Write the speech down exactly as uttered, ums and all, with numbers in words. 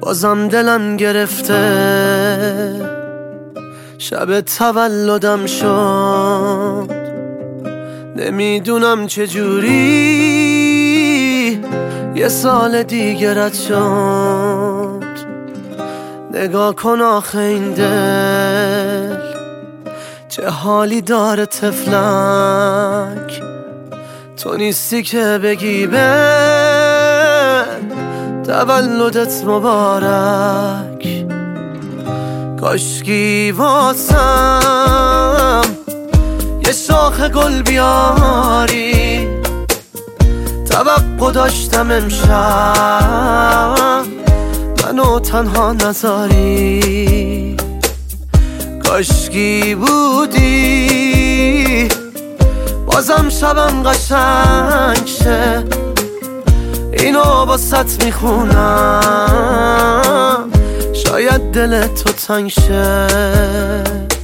بازم دلم گرفته، شب تولدم شد، نمیدونم چجوری یه سال دیگه رد شد. نگاه کن آخه این دل چه حالی داره طفلک، تو نیستی که بگی به تولدت مبارک. کاشکی واسم یه شاخ گل بیاری، توقع داشتم امشب منو تنها نذاری. کاشکی بودی بازم شبم قشنگ شه، اینو باست میخونم شاید دل تو تنگ شه.